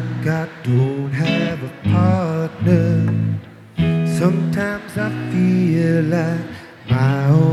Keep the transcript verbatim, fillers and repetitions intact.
like I don't have a partner. Sometimes I feel like my own